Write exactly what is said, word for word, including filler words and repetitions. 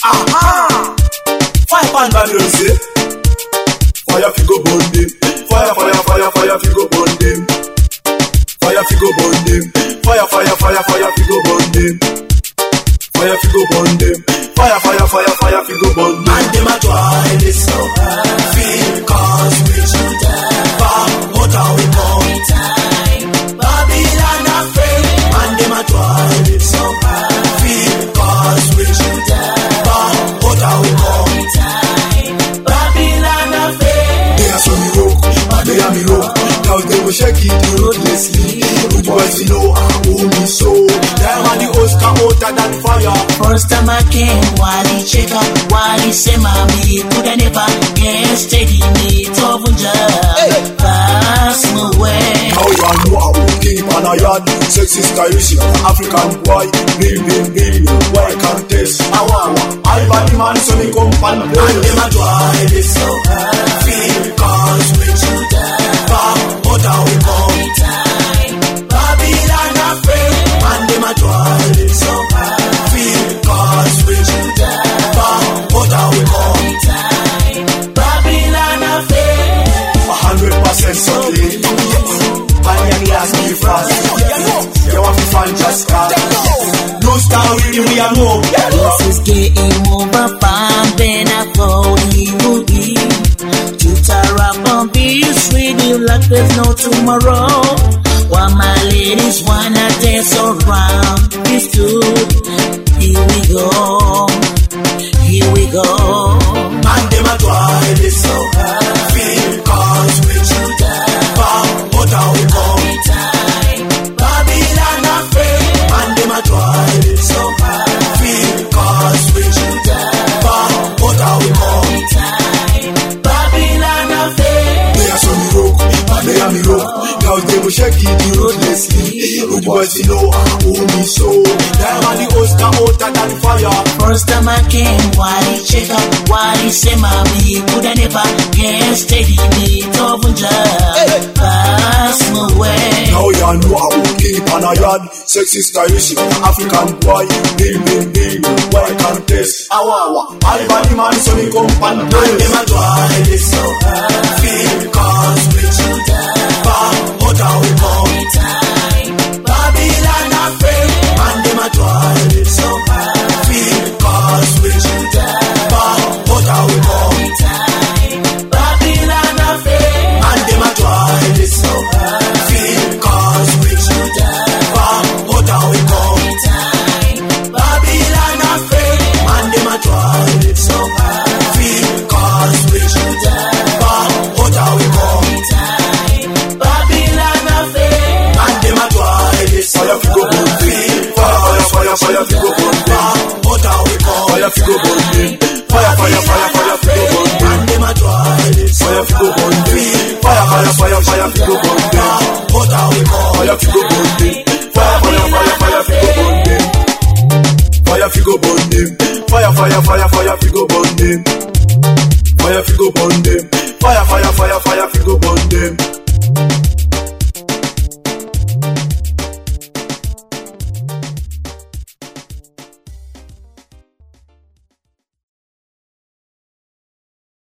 Aha! Fire pan Babylon say. Fire fi go burn them. Fire, fire, fire, fire fi go burn them. Fire fi go burn them. Fire, fire, fire, fire fi go burn them. Fire fi go burn them. Fire, fire, fire, fire fi go burn them. And them a try this so feel cause we should die. But what are we going time? Babylon a fail. And them a try this so feel cause we should die. But what are we going time? Babylon a fail. They are so me rock, and they are me rock. Now they will shake it ruthlessly. Good boys you know who me so. Them and the host come hotter than fire. First time I came, while he check up, while he say mommy, could I never get steady me to Vunja. Pass my way. How you know how we keep on a yard. Sexy stylish, African boy. Bill, bill, bill, why can't test? Awa, I body man so me come and play. And them a try this so feel cause we should die. But what are we going time? Babylon a fail. And them a try this so feel cause we should die. But what are we going time? Babylon a fail. A hundred percent something. And you ask me fast. You want to find just cause. No star really we are more. This is game over, fam, then I thought he would be. To rap on this radio like there's no tomorrow. While my ladies wanna dance around this dude. Here we go, here we go. And them a try this so feel cause we should die. But what are we going time? Babylon a fail. And them a try this so feel cause we should die. But what are we going time? Babylon a fail. They are so me rock, and they are me rock. Now they will shake it ruthlessly. Good boys you know who me so. Them and the host come hotter than fire. First time I came, while he check up, while he say mommy, could I never get steady me to Vunja. Pass my way. Now you know how we keep on a yard. Sexy stylish, African boy. Bill, bill, bill, why can't test? Awa, I body man so me come and play. And them a try this so feel cause we should die. But what are we going time? Babylon a fail. And them a try this so feel cause we should die. But what are we going time? Babylon a fail. And them a try this so feel cause we should die. But what are we going time? Babylon a fail. And them a try this so feel cause we should die. But what are we going time? Babylon a fail. And them a try this so Fire fi go burn them. Fire, fire, fire, fire fi go burn them. what are we going Fire fi go burn them. Fire, fire, fire, fire fi go burn them. And them a try this Fire fi go burn them. Fire, fire, fire, fire fi go burn them. what are we going Fire fi go